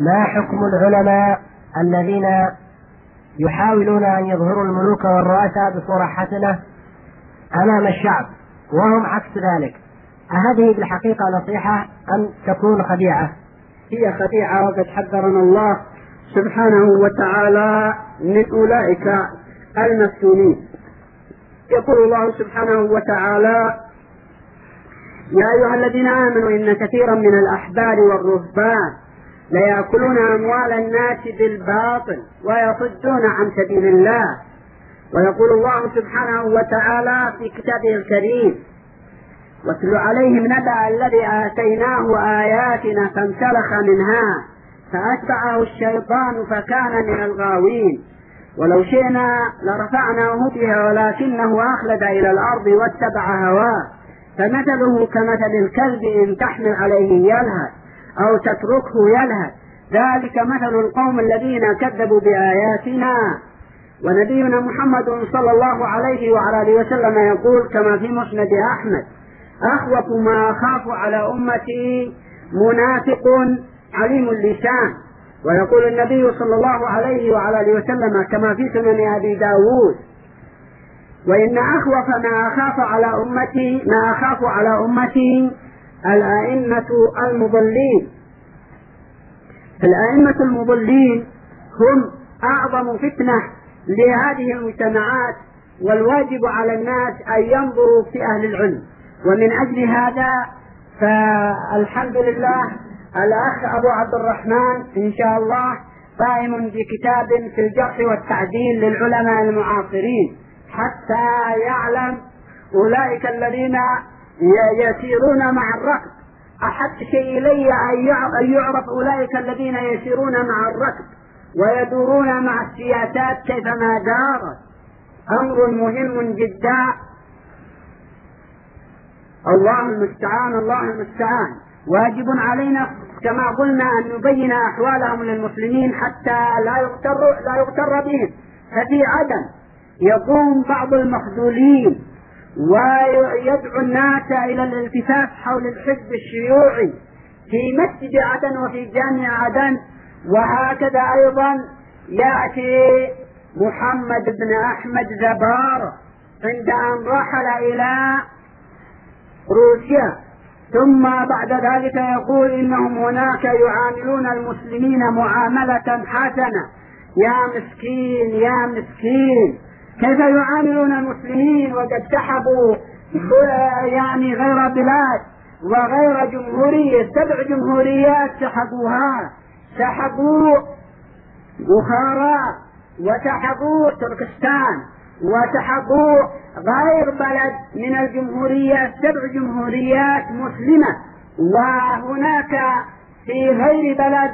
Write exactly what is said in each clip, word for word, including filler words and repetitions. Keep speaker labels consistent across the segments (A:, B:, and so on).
A: ما حكم العلماء الذين يحاولون أن يظهروا الملوك والرؤساء بصورة حسنة أمام الشعب وهم عكس ذلك؟ أهذه بالحقيقة نصيحة أم تكون خديعة؟
B: هي خديعة، وقد حذرنا الله سبحانه وتعالى من أولئك المفتونين. يقول الله سبحانه وتعالى: يا أيها الذين آمنوا إن كثيرا من الأحبار والرهبان ليأكلون أموال الناس بالباطل ويصدون عن سبيل الله. ويقول الله سبحانه وتعالى في كتابه الكريم: واتل عليهم نبأ الذي آتيناه آياتنا فانسلخ منها فأتبعه الشيطان فكان من الغاوين ولو شئنا لرفعناه بها ولكنه أخلد إلى الأرض واتبع هواه فمثله كمثل الكلب إن تحمل عليه يلهث أو تتركه يلهث ذلك مثل القوم الذين كذبوا بآياتنا. ونبينا محمد صلى الله عليه وعلى آله وسلم يقول كما في مسند أحمد: أخوف ما أخاف على أمتي منافق عليم اللسان. ويقول النبي صلى الله عليه وعلى آله وسلم كما في سنن أبي داود: وإن أخوف ما أخاف على أمتي ما أخاف على أمتي الأئمة المضلين. الأئمة المضلين هم أعظم فتنة لهذه المجتمعات، والواجب على الناس أن ينظروا في أهل العلم. ومن أجل هذا فالحمد لله الأخ أبو عبد الرحمن إن شاء الله قائم بكتاب في الجرح والتعديل للعلماء المعاصرين حتى يعلم أولئك الذين يسيرون مع الركب. أحب شيء إلي أن يعرف أولئك الذين يسيرون مع الركب ويدورون مع السياسات كيفما دارت. أمر مهم جدا. الله المستعان الله المستعان. واجب علينا كما قلنا أن نبين أحوالهم للمسلمين حتى لا يغتر لا يغتر بهم. ففي عدن يقوم بعض المخذولين ويدعو الناس إلى الالتفاف حول الحزب الشيوعي في مسجد عدن وفي جامع عدن. وهكذا أيضا يأتي محمد بن أحمد زبار عند أن رحل إلى روسيا، ثم بعد ذلك يقول إنهم هناك يعاملون المسلمين معاملة حسنة. يا مسكين يا مسكين، كيف يعاملون المسلمين وقد سحبوا يعني غير بلاد وغير جمهورية، سبع جمهوريات سحبوها، سحبوا بخارى وسحبوا تركستان وسحبوا غير بلد من الجمهوريات، سبع جمهوريات مسلمة. وهناك في غير بلد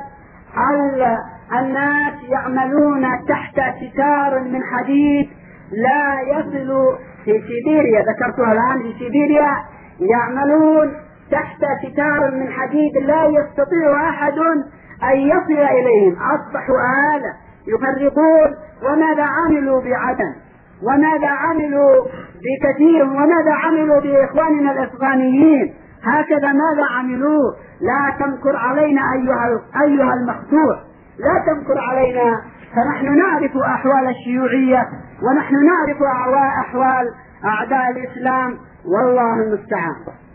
B: الناس يعملون تحت ستار من حديد لا يصل. في سيبيريا ذكرتها الآن، في سيبيريا يعملون تحت ستار من حديد لا يستطيع أحد أن يصل إليهم. أصبحوا آلة يفرقون. وماذا عملوا بعدن؟ وماذا عملوا بكثير؟ وماذا عملوا بإخواننا الأفغانيين؟ هكذا ماذا عملوا؟ لا تمكر علينا أيها أيها المخدوع، لا تمكر علينا، فنحن نعرف أحوال الشيوعية ونحن نعرف أحوال أعداء الإسلام، والله المستعان.